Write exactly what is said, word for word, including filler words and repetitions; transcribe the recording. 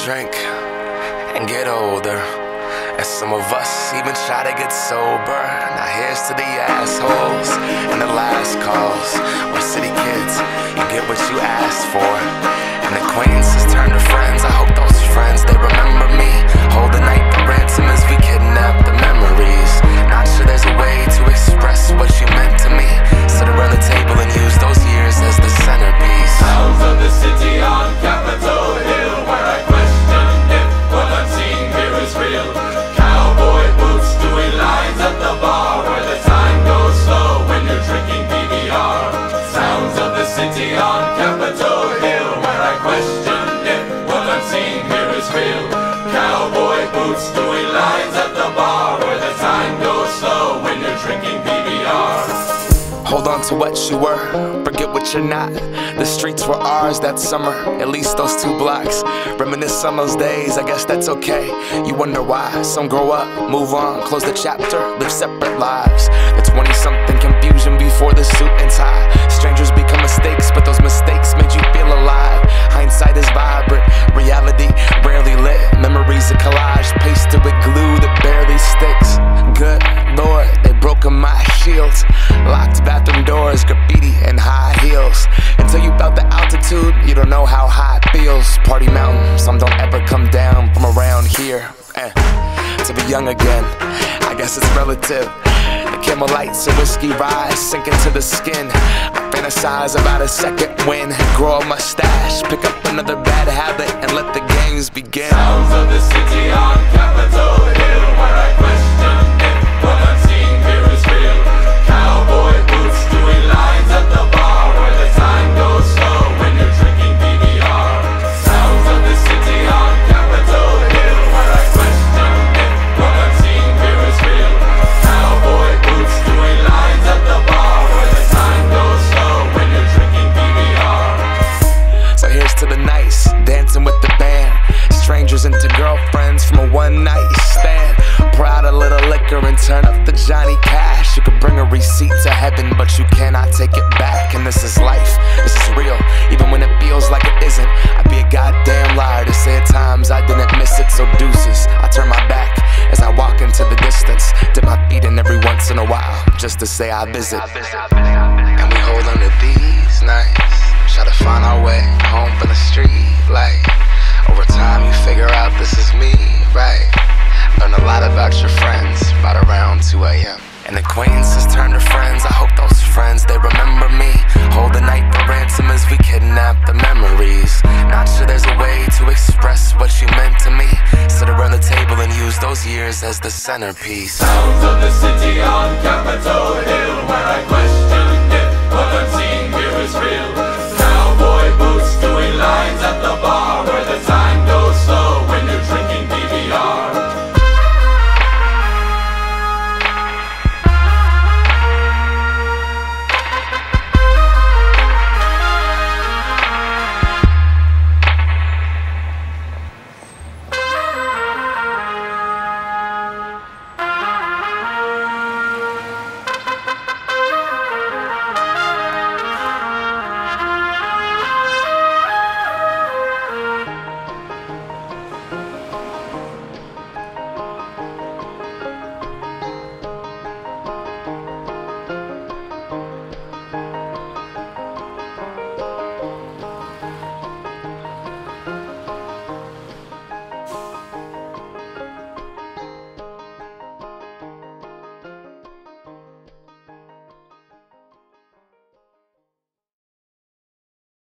drink and get older, and some of us even try to get sober. Now here's to the assholes and the last calls. We're city kids, you get what you asked for, and acquaintances turn to friends. I hope those friends, they remember me. Hold the night for ransom as we kidnap the memories. Not sure there's a way to express what you meant to me. Sit around the table and use those years as the centerpiece. Sounds of the city on Capitol Hill, where I question if what I'm seeing here is real. Cowboy boots doing lines at the bar, where the time goes slow when you're drinking B B R. Sounds of the city on Capitol Hill, where I question if what I'm seeing here is real. Cowboy boots doing lines at the bar, where the time goes slow when you're drinking B B R. Hold on to what you were, forget what you're not. The streets were ours that summer, at least those two blocks. Reminisce on those days, I guess that's okay. You wonder why, some grow up, move on, close the chapter, live separate lives. The twenty-something confusion before the suit and tie. Strangers become mistakes, but those mistakes made you feel alive. Hindsight is vibrant, reality rarely lit. Memories a collage, pasted with glue that barely sticks. Good Lord, they broke my shields. Locked bathroom doors, graffiti, and high heels. Until you felt the altitude, you don't know how high it feels. Party mountain, some don't ever come down from around here. Eh. To be young again, I guess it's relative. The Camel Lights and whiskey rise, sink into the skin. I fantasize about a second win, grow a mustache, pick up another bad habit, and let the games begin. Sounds of the city on Capitol Hill, where I question if what I'm seeing here is real. Cowboy boots doing lines at the bar, where the time goes slow when you're drinking B B R. Sounds of the city on Capitol Hill, where I question if what I'm seeing here is real. Cowboy boots doing lines at the bar, where the time goes slow when you're drinking B B R. So here's to the nice, dancing with the band. Strangers into girlfriends from a one night stand. Pour out a little liquor and turn up the Johnny Cash. You could bring a receipt to heaven, but you cannot take it back. And this is life, this is real, even when it feels like it isn't. I'd be a goddamn liar to say at times I didn't miss it. So deuces, I turn my back as I walk into the distance. Dip my feet in every once in a while, just to say I visit. And we hold on to these nights, try to find our way home from the street light. Over time you figure out this is me, right? Learn a lot about your friends, right around two A M And acquaintances turn to friends. I hope those friends, they remember me. Hold the night for ransom as we kidnap the memories. Not sure there's a way to express what you meant to me. Sit around the table and use those years as the centerpiece. Sounds of the city on Capitol Hill, where I